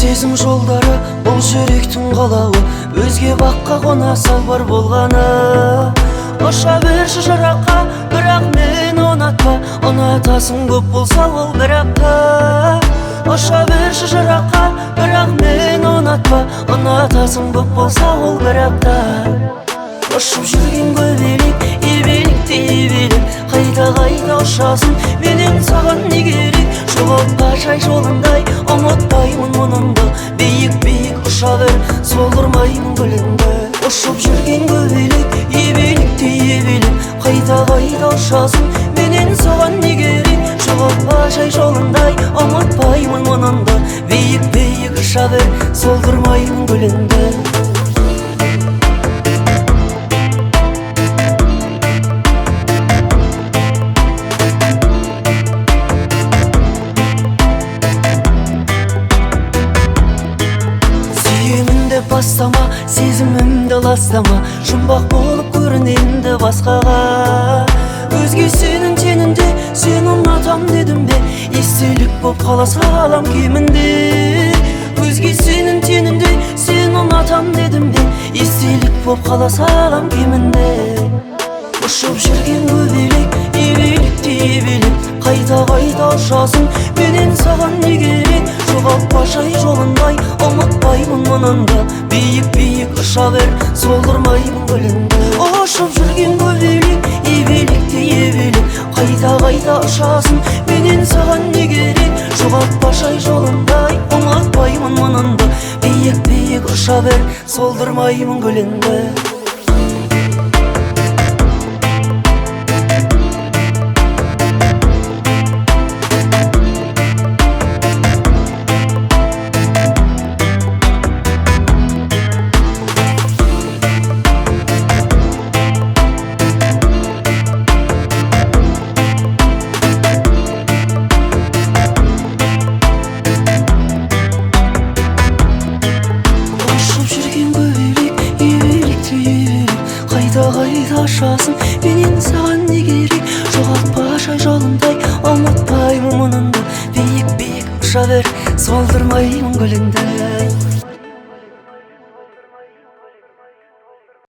сезім жолдары бұл жүректің қалауы, өзге баққа қона сал бар болғаны. Ұша берші жыраққа, бірақ мен ұнатпа, ұнатасың көп болса ол бір апта. Ұша берші жыраққа, бірақ мен ұнатпа, ұнатасың көп болса ол бір апта. Ұшып жүрген көбелек, ебелікте ебелек, қайта-қайта ұшасың, менен саған не керек? Жоғалтпа жай жолындай, ұмытпаймын мұныңды, биік-биік ұша бер, солдырмаймын гүліңді. Ұшып жүрген көбелек, ебелікте ебелек, қайта-қайта ұшасың, менен саған не керек? Жоғалтпа жай жолындай, ұмытпаймын мұныңды, биік-биік ұша бер, солдырмаймын гүліңді. Бастама, сезімімді ластама, жұмбақ болып көрінемді басқаға. Өзге сенің тенінде, сен ұнатам дедім бе, естелік боп қаласа алам кемінде. Өзге сенің тенінде, сен ұнатам дедім бе, естелік боп қаласа алам кемінде. Ұшып жүрген көбелек, ебелікте ебелек, қайта-қайта ұшасың, менен саған не керек? Жоғалтпа жай жолындай, ұмытпаймын мұныңды, биік-биік ұша бер, солдырмаймын гүліңді. Ұшып жүрген көбелек, ебелікте ебелек, қайта-қайта ұшасың, менен саған не керек? Жоғалтпа жай жолындай, ұмытпаймын мұныңды, биік-биік ұша бер, солдырмаймын гүліңді. Қайта-қайта ұшасың, менен саған не керек? Жоғалтпа жай жолындай, ұмытпаймын мұныңды, биік-биік ұша бер, солдырмаймын гүліңді.